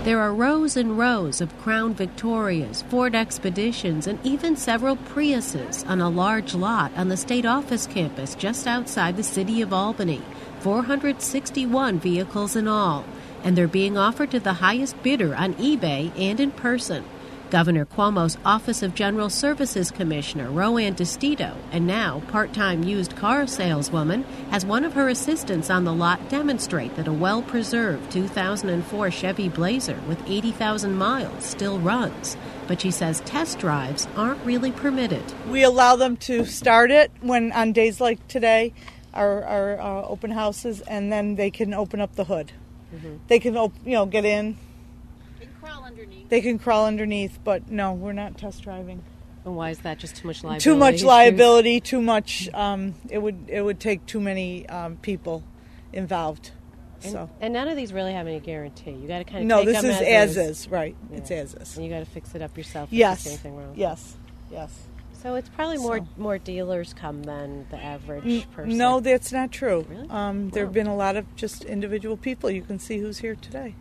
There are rows and rows of Crown Victorias, Ford Expeditions, and even several Priuses on a large lot on the state office campus just outside the city of Albany. 461 vehicles in all, and they're being offered to the highest bidder on eBay and in person. Governor Cuomo's Office of General Services Commissioner Roanne DiStito, and now part-time used car saleswoman, has one of her assistants on the lot demonstrate that a well-preserved 2004 Chevy Blazer with 80,000 miles still runs. But she says test drives aren't really permitted. We allow them to start it when on days like today, our open houses, and then they can open up the hood. Mm-hmm. They can get in. They can crawl underneath, but no, we're not test driving. And why is that? Just too much liability? Too much liability, too much. It would take too many people involved. And none of these really have any guarantee. You got to kind of no. Take This them is as is, right? Yeah. It's as is. And you got to fix it up yourself. Yes. If anything wrong. Yes. So it's probably more dealers come than the average person. No, that's not true. Really? There have been a lot of just individual people. You can see who's here today.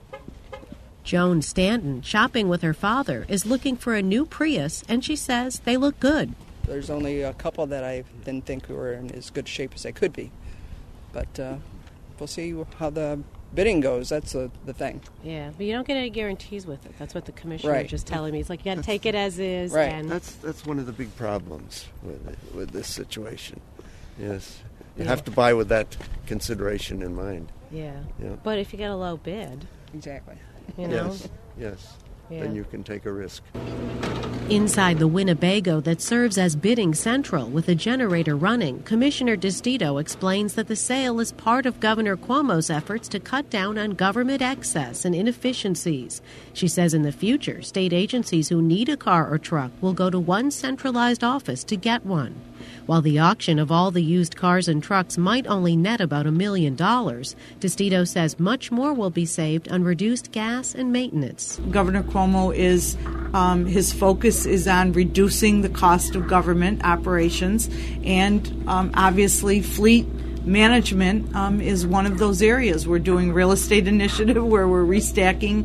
Joan Stanton, shopping with her father, is looking for a new Prius, and she says they look good. There's only a couple that I didn't think were in as good shape as they could be. But we'll see how the bidding goes. That's the thing. Yeah, but you don't get any guarantees with it. That's what the commissioner Right. was just telling me. It's like you got to take it as is. Right. And That's one of the big problems with this situation. Yes, you have to buy with that consideration in mind. Yeah. Yeah. But if you get a low bid, Exactly. you know. Yes. Yeah. Then you can take a risk. Inside the Winnebago that serves as bidding central with a generator running, Commissioner DiStito explains that the sale is part of Governor Cuomo's efforts to cut down on government excess and inefficiencies. She says in the future, state agencies who need a car or truck will go to one centralized office to get one. While the auction of all the used cars and trucks might only net about $1 million, DiStito says much more will be saved on reduced gas and maintenance. Governor Cuomo is his focus is on reducing the cost of government operations, and obviously fleet management is one of those areas. We're doing real estate initiative where we're restacking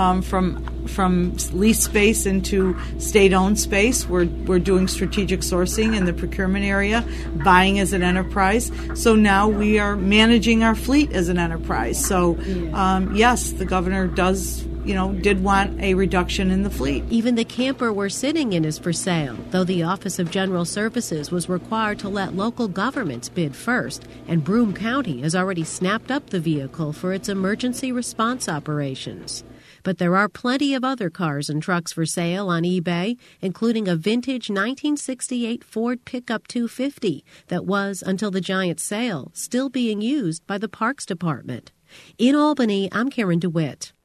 from lease space into state-owned space. We're doing strategic sourcing in the procurement area, buying as an enterprise. So now we are managing our fleet as an enterprise. So yes, the governor did want a reduction in the fleet. Even the camper we're sitting in is for sale, though the Office of General Services was required to let local governments bid first, and Broome County has already snapped up the vehicle for its emergency response operations. But there are plenty of other cars and trucks for sale on eBay, including a vintage 1968 Ford Pickup 250 that was, until the giant sale, still being used by the Parks Department. In Albany, I'm Karen DeWitt.